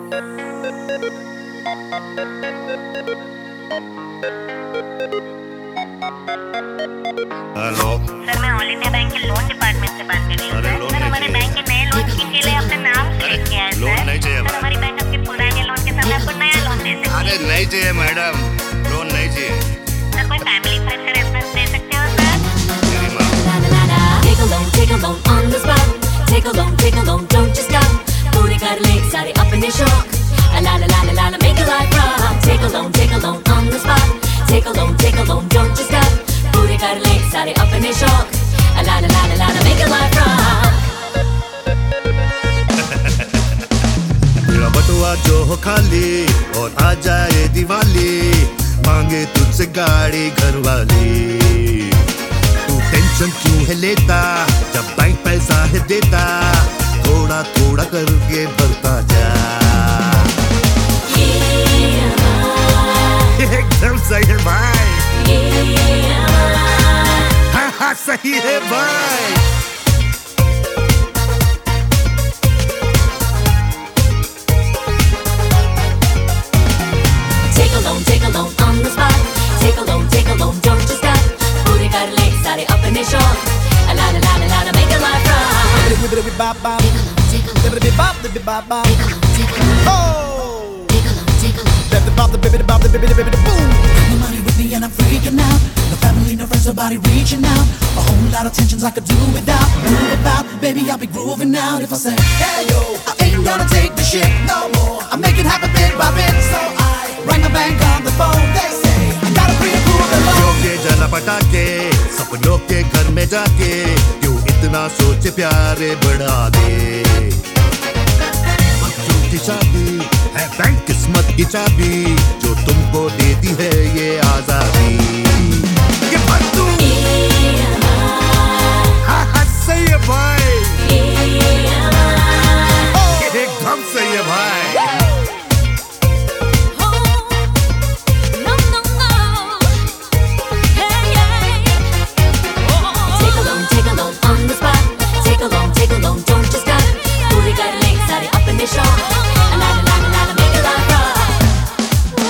Hello sir, मैं all India bank के loan department से बात कर रही हूँ। अरे, सर, लोन सर, नहीं हमारे चाहिए। बैंक के नए लोन के लिए आपने नाम सेलेक्ट किया है। लोन सर, नहीं चाहिए सर, हमारा। हमारी बैंक आपके पुराने लोन के समय आपको नया लोन दे सकती है। अरे नहीं चाहिए मैडम, लोन नहीं चाहिए। सर, कोई फैमिली फ्रेंड का रेफरेंस दे सकते हो सर? मेरी माँ Take a loan on the spot. Take a loan, don't you stop. पूरे कर ले सारे अपने शौक. La la la la la la, make a life rock. Take a loan on the spot. Take a loan, don't you stop. पूरे कर ले सारे अपने शौक. La la la la la la, make a life rock. मेरा बटुआ जो हो खाली और आ जाए दिवाली, मांगे तुझसे गाड़ी घर वाली। तू टेंशन क्यों है लेता जब बैंक पैसा है देता, थोड़ा थोड़ा करके भरता जा। एकदम सही है भाई। हाँ हाँ सही है भाई। Take a loan on the spot. Take a loan, don't you stop. पूरे कर ले सारे अपने शौक. La la la la la la, make a life rock. No money with me and I'm freaking out. No family, no friends, nobody reaching out. A whole lot of tensions I could do without. Move about, baby, I'll be grooving out. If I say, hey yo, I ain't gonna take the shit no more. I make it happen bit by bit, so I rang the bank on the phone. They say, I gotta pre-approve the loan. के जला पटाके सपनों के घर में जाके, क्यों इतना सोचे प्यारे बढ़ा दे। बच्चों की शादी है बैंक किस्मत की चाबी, जो तुमको देती है ये आजादी। ये बंदू हाँ हाँ सही है भाई। एकदम सही है भाई। Take a loan on the spot. Take a loan, don't you stop. पूरे कर ले सारे अपने शौक. La la la la la, make a life rock.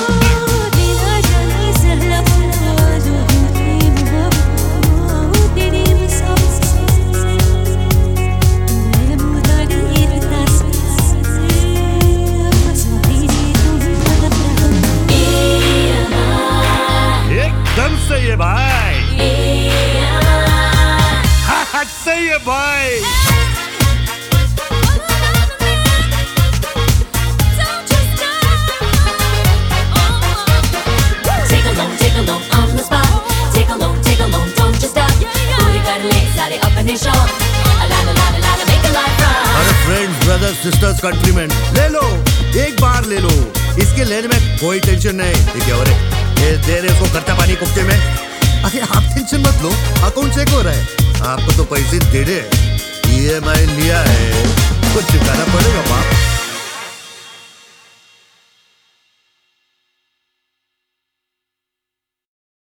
एकदम सही है भाई। हाँ हाँ सही है भाई। Take a loan on the spot. Take a loan, don't you stop. पूरे कर ले सारे अपने शौक. La la la la la, make a life rock. अरे फ्रेंड्स, ब्रदर्स, सिस्टर्स, कंट्रीमैन, ले लो, एक बार ले लो, इसके लेने में कोई टेंशन नहीं। ठीक है, अरे ये दे रहे उसको खर्चा पानी कुप्ते में। अरे आप टेंशन मत लो, अकाउंट चेक हो रहा है, आपको तो पैसे दे दे। EMI लिया है, कुछ चुकाना पड़ेगा बाप।